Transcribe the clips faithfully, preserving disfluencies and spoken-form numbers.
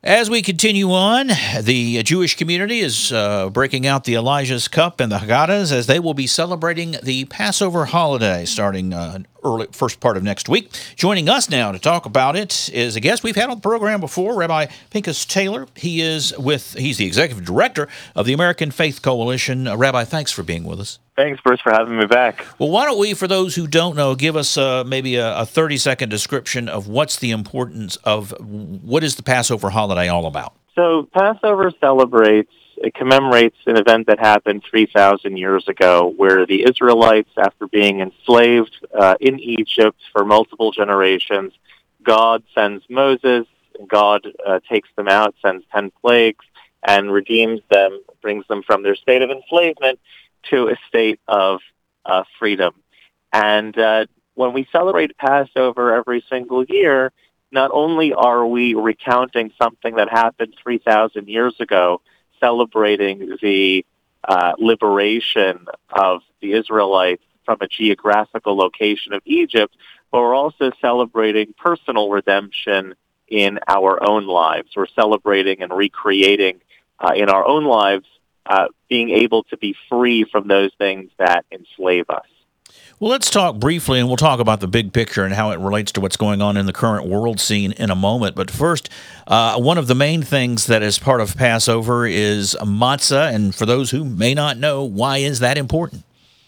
As we continue on, the Jewish community is uh, breaking out the Elijah's Cup and the Haggadahs as they will be celebrating the Passover holiday starting uh, early first part of next week. Joining us now to talk about it is a guest we've had on the program before, Rabbi Pinchas Taylor. He is with he's the executive director of the American Faith Coalition. Uh, Rabbi, thanks for being with us. Thanks, Bruce, for having me back. Well, why don't we, for those who don't know, give us uh, maybe a thirty-second description of what's the importance of what is the Passover holiday all about? So Passover celebrates, it commemorates an event that happened three thousand years ago where the Israelites, after being enslaved uh, in Egypt for multiple generations, God sends Moses, God uh, takes them out, sends ten plagues, and redeems them, brings them from their state of enslavement to a state of uh, freedom. And uh, when we celebrate Passover every single year, not only are we recounting something that happened three thousand years ago, celebrating the uh, liberation of the Israelites from a geographical location of Egypt, but we're also celebrating personal redemption in our own lives. We're celebrating and recreating uh, in our own lives Uh, being able to be free from those things that enslave us. Well, let's talk briefly, and we'll talk about the big picture and how it relates to what's going on in the current world scene in a moment. But first, uh, one of the main things that is part of Passover is matzah. And for those who may not know, why is that important?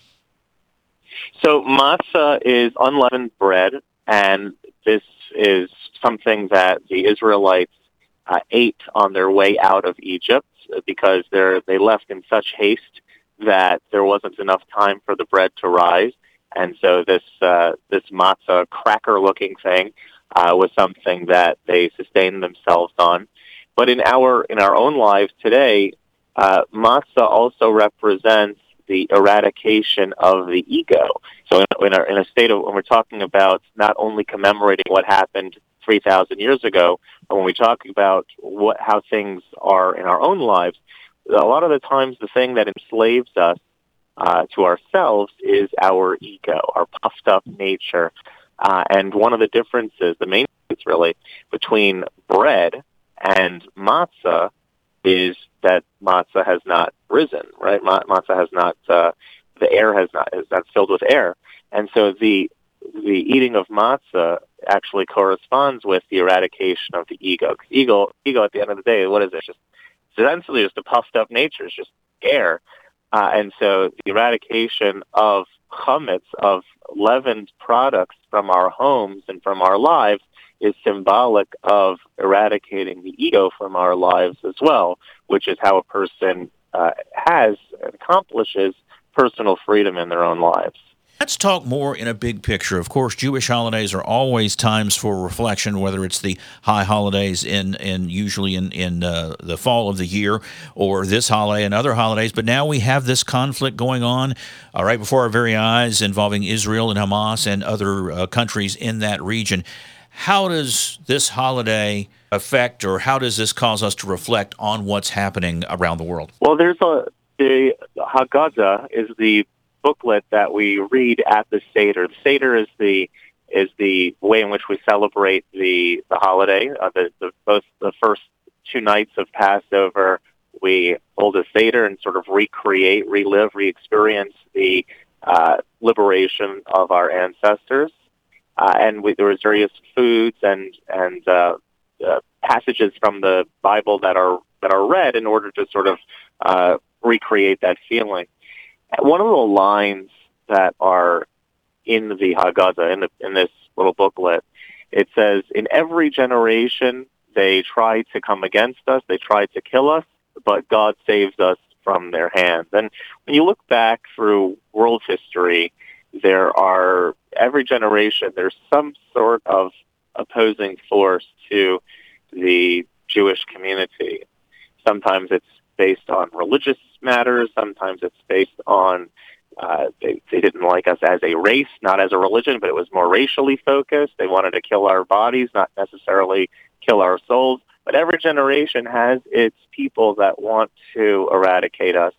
So matzah is unleavened bread, and this is something that the Israelites uh, ate on their way out of Egypt, because they're, they left in such haste that there wasn't enough time for the bread to rise. And so this uh, this matzah cracker-looking thing uh, was something that they sustained themselves on. But in our in our own lives today, uh, matzah also represents the eradication of the ego. So in, in, our, in a state of, when we're talking about not only commemorating what happened three thousand years ago, but when we talk about what, how things are in our own lives, a lot of the times the thing that enslaves us uh, to ourselves is our ego, our puffed up nature. Uh, and one of the differences, the main difference really, between bread and matzah is that matzah has not risen, right? Ma- matzah has not, uh, the air has not, is not filled with air. And so the the eating of matzah actually corresponds with the eradication of the ego. Ego, ego at the end of the day, what is it? It's just it's essentially just a puffed up nature. It's just air. Uh, and so the eradication of chametz, of leavened products from our homes and from our lives, is symbolic of eradicating the ego from our lives as well, which is how a person uh, has and accomplishes personal freedom in their own lives. Let's talk more in a big picture. Of course, Jewish holidays are always times for reflection, whether it's the high holidays in, in usually in, in uh, the fall of the year, or this holiday and other holidays. But now we have this conflict going on uh, right before our very eyes involving Israel and Hamas and other uh, countries in that region. How does this holiday affect, or how does this cause us to reflect on what's happening around the world? Well, there's a the Haggadah is the booklet that we read at the Seder. The Seder is the is the way in which we celebrate the the holiday. Uh, the, the both the first two nights of Passover, we hold a Seder and sort of recreate, relive, re-experience the uh, liberation of our ancestors. Uh, and we, there was various foods and and uh, uh, passages from the Bible that are that are read in order to sort of uh, recreate that feeling. One of the lines that are in the Haggadah, in, the, in this little booklet, it says, "In every generation they try to come against us, they try to kill us, but God saves us from their hands." And when you look back through world history, there are, every generation, there's some sort of opposing force to the Jewish community. Sometimes it's based on religious matters. Sometimes it's based on uh, they, they didn't like us as a race, not as a religion, but it was more racially focused. They wanted to kill our bodies, not necessarily kill our souls. But every generation has its people that want to eradicate us.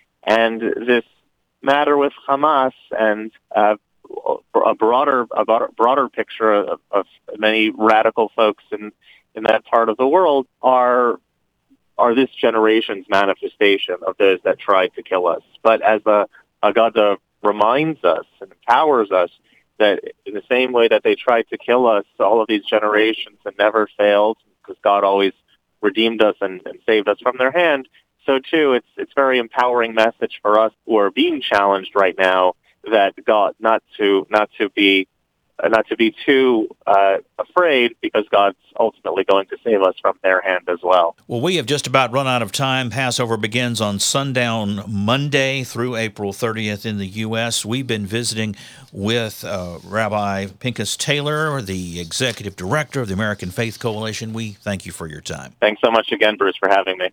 And this matter with Hamas and uh, a broader a broader picture of, of many radical folks in in that part of the world are are this generation's manifestation of those that tried to kill us. But as a, a God uh, reminds us and empowers us that in the same way that they tried to kill us all of these generations and never failed, because God always redeemed us and, and saved us from their hand, so too it's it's a very empowering message for us who are being challenged right now that God not to not to be uh, not to be too uh, afraid, because God's ultimately going to save us from their hand as well. Well, we have just about run out of time. Passover begins on sundown Monday through April thirtieth in the U S. We've been visiting with uh, Rabbi Pinchas Taylor, the Executive Director of the American Faith Coalition. We thank you for your time. Thanks so much again, Bruce, for having me.